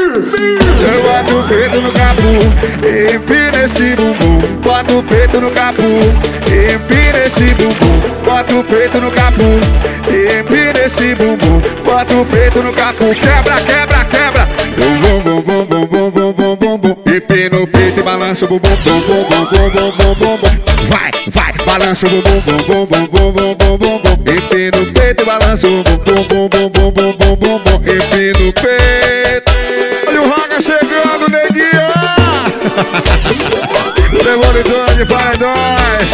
Eu boto o peito no capu, empina esse bumbum. Bota o peito no capu, empina esse bumbum. Bota o peito no capu, empina esse bumbum. Bota o peito no capu, quebra, quebra, quebra. Bum bum bum bum bum bum bum bum bum. Empina o peito e balança o bumbum. Bum bum bum bum bum bum bum bum. Vai, vai, balança o bumbum. Bum bum bum bum bum bum bum bum. Empina o peito e balança o bumbum. Bum bum bum bum bum bum bum. Empina o peito. Olha o Raga chegando, neguinho. O demolidor de paredões.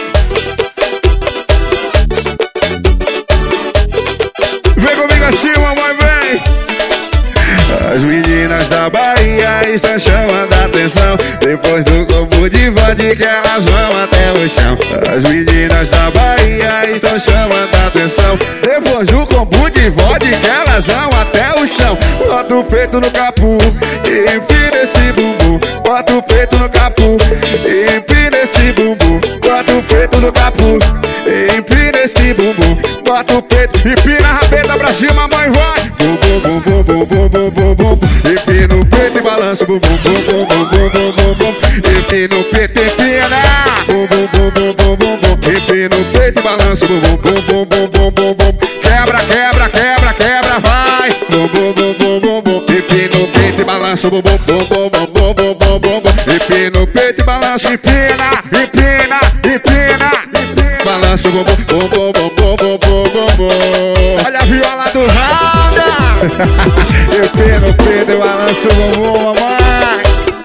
Vem comigo assim, mamãe, vem. As meninas da Bahia estão chamando a atenção. Depois do copo de vodka elas vão até o chão. As meninas da Bahia estão chamando a atenção. Depois do copo de vodka elas vão até o chão. Bota o peito no capu, empina esse bumbum. Bota o peito no capu, empina esse bumbum. Bota o peito no capu, empina esse bumbum. Bota o peito, empina a rabeta pra cima, mãe, vai. Bum bum bum bum bum bum bum bum bum. Empina o peito e balança o bumbum. Bum bum bum bum bum bum bum. Empina o peito, empina. Bum bum bum bum bum bum bum. Empina o peito e balança o bumbum. Bum bum bum bum bum bum. Quebra, quebra, quebra, quebra, vai. Bum bum bum bum bum bum. Empina o peito e balança o bumbum. Bum bum bum bum bum bum bum bum. Empina o peito e balança, empina, empina, empina, empina. Balança o bumbum. Bum bum bum bum bum bum bum. Olha a viola do Raga. Empina o peito e balança o bumbum, mamãe.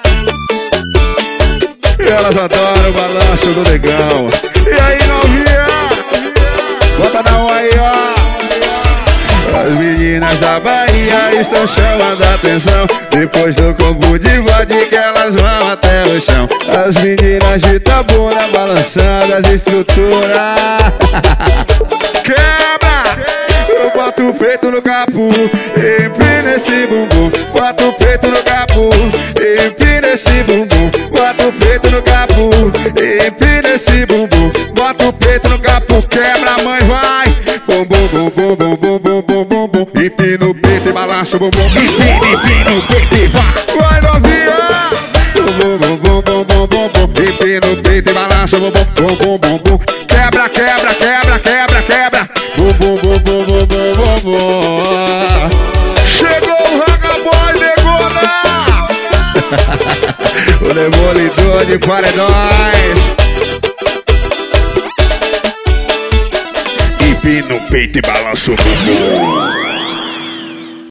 Elas adoram o balanço do negão. E aí, novinha? Bota na mão aí, ó. As meninas da Bahia estão chamando a atenção. Depois do copo de vodka elas vão até o chão. As meninas de Itabuna balançando as estruturas. Quebra! Eu boto o peito no capu, empina esse bumbum. Bota o peito no capu, empina esse bumbum. Bota o peito no capu, empina esse bumbum. Bota o peito no capu, quebra, mãe, vai. Bum bum bum bum bum bum bum bum bum bum. Empina o peito e balança o bumbum. Empina o peito e vai. Vai, novinha. Bum bum bum bum bum bum bum bum. Empina o peito e balança o bumbum. Bum bum bum bum. Quebra, quebra, quebra, quebra, quebra. Bum bum bum bum bum bum bum bum. Chegou o Raga Boy, negona. O demolidor de paredões. Empina o peito e balança o bumbum.